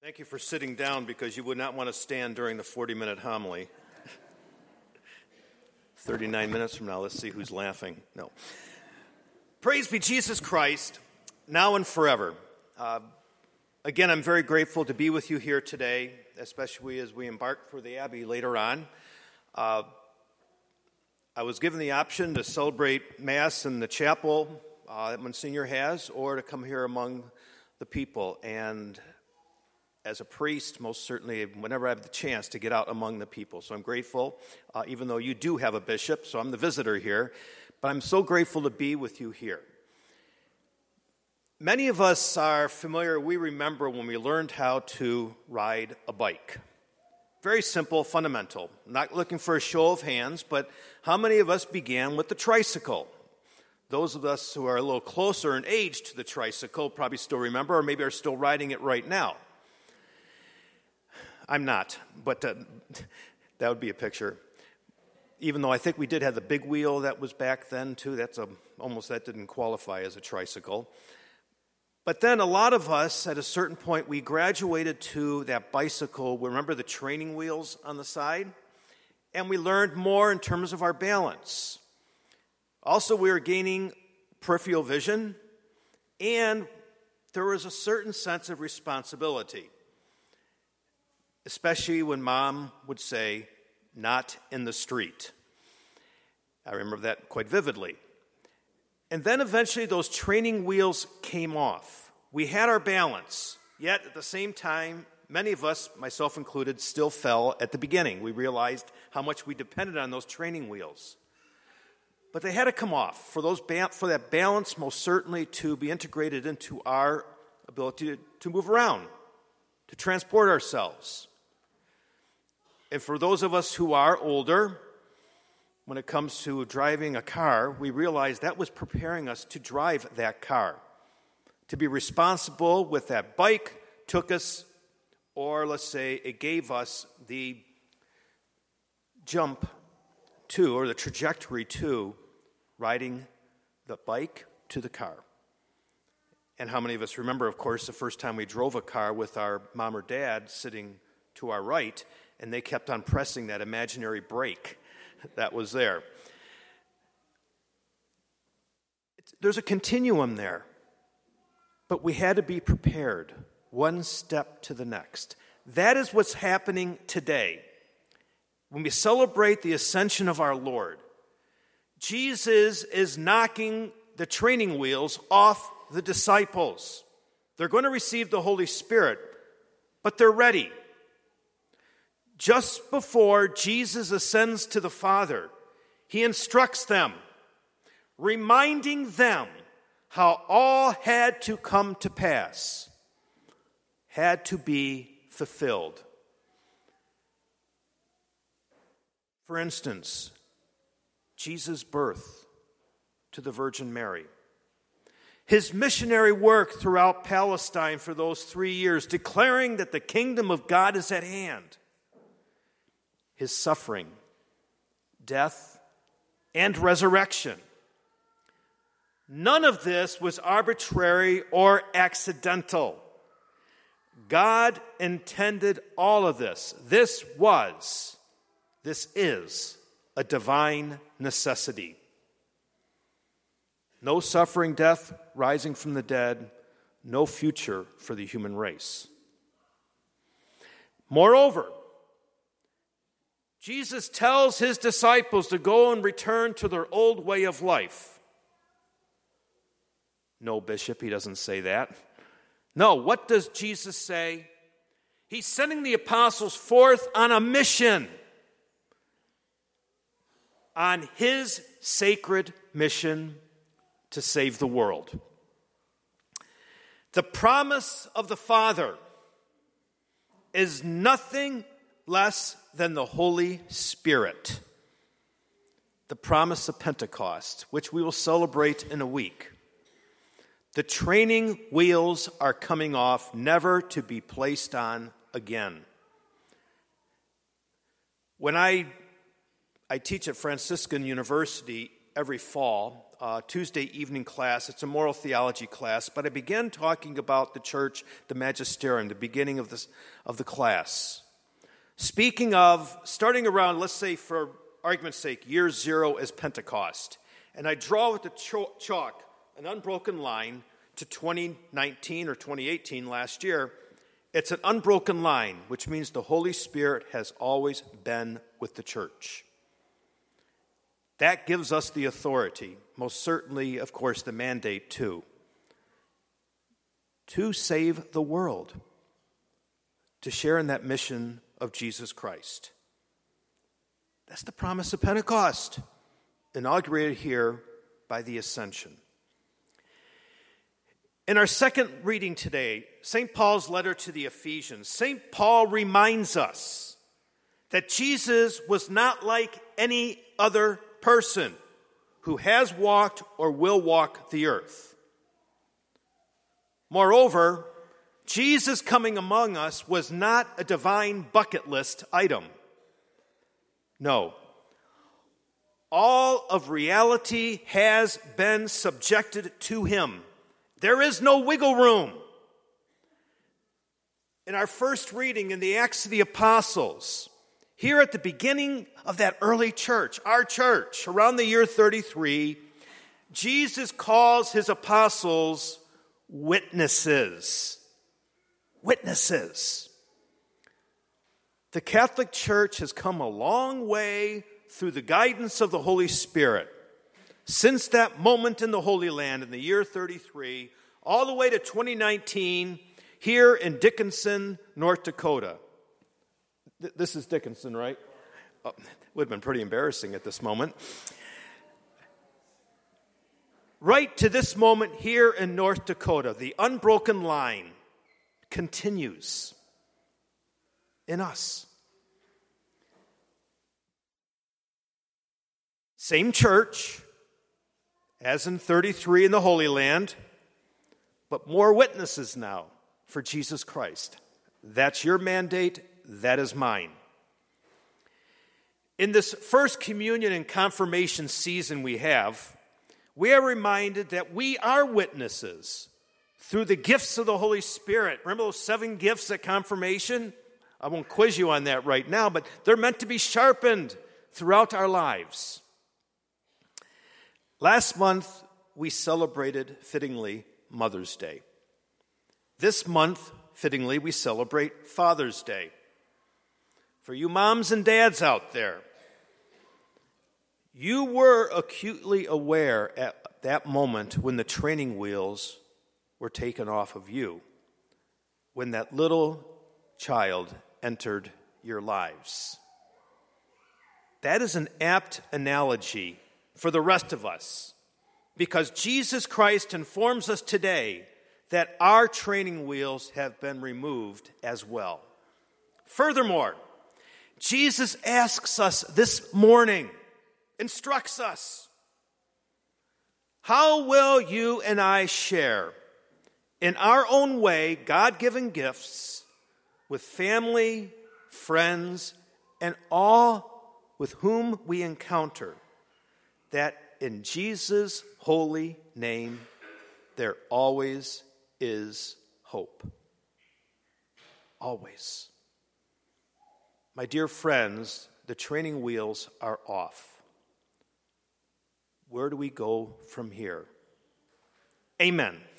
Thank you for sitting down because you would not want to stand during the 40-minute homily. 39 minutes from now, let's see who's laughing. No. Praise be Jesus Christ, now and forever. Again, I'm very grateful to be with you here today, especially as we embark for the Abbey later on. I was given the option to celebrate Mass in the chapel that Monsignor has, or to come here among the people. And as a priest, most certainly, whenever I have the chance to get out among the people. So I'm grateful, even though you do have a bishop, so I'm the visitor here. But I'm so grateful to be with you here. Many of us are familiar, we remember when we learned how to ride a bike. Very simple, fundamental. Not looking for a show of hands, but how many of us began with the tricycle? Those of us who are a little closer in age to the tricycle probably still remember, or maybe are still riding it right now. I'm not, but that would be a picture. Even though I think we did have the big wheel that was back then too, that didn't qualify as a tricycle. But then a lot of us, at a certain point, we graduated to that bicycle. Remember the training wheels on the side? And we learned more in terms of our balance. Also, we were gaining peripheral vision, and there was a certain sense of responsibility. Especially when Mom would say, "Not in the street." I remember that quite vividly. And then eventually those training wheels came off. We had our balance, yet at the same time, many of us, myself included, still fell at the beginning. We realized how much we depended on those training wheels. But they had to come off for that balance most certainly to be integrated into our ability to move around, to transport ourselves. And for those of us who are older, when it comes to driving a car, we realize that was preparing us to drive that car. To be responsible with that bike took us, or let's say it gave us the jump to, or the trajectory to, riding the bike to the car. And how many of us remember, of course, the first time we drove a car with our mom or dad sitting to our right, and they kept on pressing that imaginary brake that was there. There's a continuum there, but we had to be prepared, one step to the next. That is what's happening today. When we celebrate the ascension of our Lord, Jesus is knocking the training wheels off the disciples. They're going to receive the Holy Spirit, but they're ready. Just before Jesus ascends to the Father, he instructs them, reminding them how all had to come to pass, had to be fulfilled. For instance, Jesus' birth to the Virgin Mary, his missionary work throughout Palestine for those 3 years, declaring that the kingdom of God is at hand, his suffering, death, and resurrection. None of this was arbitrary or accidental. God intended all of this. This is a divine necessity. No suffering, death, rising from the dead, no future for the human race. Moreover, Jesus tells his disciples to go and return to their old way of life. No, Bishop, he doesn't say that. No, what does Jesus say? He's sending the apostles forth on a mission, on his sacred mission to save the world. The promise of the Father is nothing less than the Holy Spirit. The promise of Pentecost, which we will celebrate in a week. The training wheels are coming off, never to be placed on again. When I teach at Franciscan University, every fall, Tuesday evening class. It's a moral theology class, but I began talking about the church, the magisterium, the beginning of the class. Speaking of, starting around, let's say for argument's sake, year 0 is Pentecost. And I draw with the chalk an unbroken line to 2019 or 2018 last year. It's an unbroken line, which means the Holy Spirit has always been with the church. That gives us the authority, most certainly, of course, the mandate too, to save the world, to share in that mission of Jesus Christ. That's the promise of Pentecost, inaugurated here by the ascension. In our second reading today, St. Paul's letter to the Ephesians, St. Paul reminds us that Jesus was not like any other person who has walked or will walk the earth. Moreover, Jesus coming among us was not a divine bucket list item. No. All of reality has been subjected to him. There is no wiggle room. In our first reading in the Acts of the Apostles, here at the beginning of that early church, our church, around the year 33, Jesus calls his apostles witnesses. Witnesses. The Catholic Church has come a long way through the guidance of the Holy Spirit since that moment in the Holy Land in the year 33, all the way to 2019, here in Dickinson, North Dakota. This is Dickinson, right? Oh, would have been pretty embarrassing at this moment. Right to this moment here in North Dakota, the unbroken line continues in us. Same church as in 33 in the Holy Land, but more witnesses now for Jesus Christ. That's your mandate. That is mine. In this first communion and confirmation season we are reminded that we are witnesses through the gifts of the Holy Spirit. Remember those 7 gifts at confirmation? I won't quiz you on that right now, but they're meant to be sharpened throughout our lives. Last month, we celebrated, fittingly, Mother's Day. This month, fittingly, we celebrate Father's Day. For you moms and dads out there, you were acutely aware at that moment when the training wheels were taken off of you, when that little child entered your lives. That is an apt analogy for the rest of us, because Jesus Christ informs us today that our training wheels have been removed as well. Furthermore, Jesus asks us this morning, instructs us, how will you and I share in our own way God-given gifts with family, friends, and all with whom we encounter, that in Jesus' holy name there always is hope. Always. My dear friends, the training wheels are off. Where do we go from here? Amen.